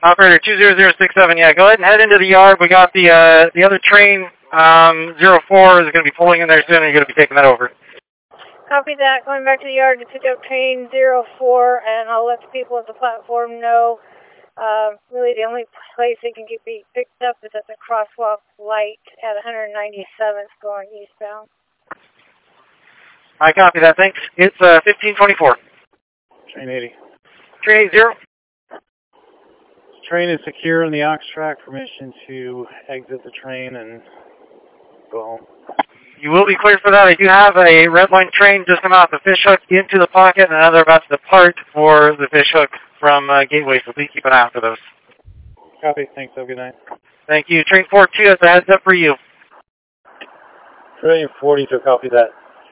Operator 20067, yeah, go ahead and head into the yard. We got the other train, 04 is going to be pulling in there soon, and you're going to be taking that over. Copy that. Going back to the yard to pick up train 04, and I'll let the people at the platform know. Really, the only place they can be picked up is at the crosswalk light at 197th going eastbound. I copy that. Thanks. It's 1524. Train 80. Train 80. Train is secure in the aux track. Permission to exit the train and go home. You will be cleared for that. I do have a red line train just come off the Fishhook into the pocket, and another about to depart for the Fishhook from Gateway, so please keep an eye out for those. Copy. Thanks. Have a good night. Thank you. Train 42, that's a heads up for you. Train 42, copy that.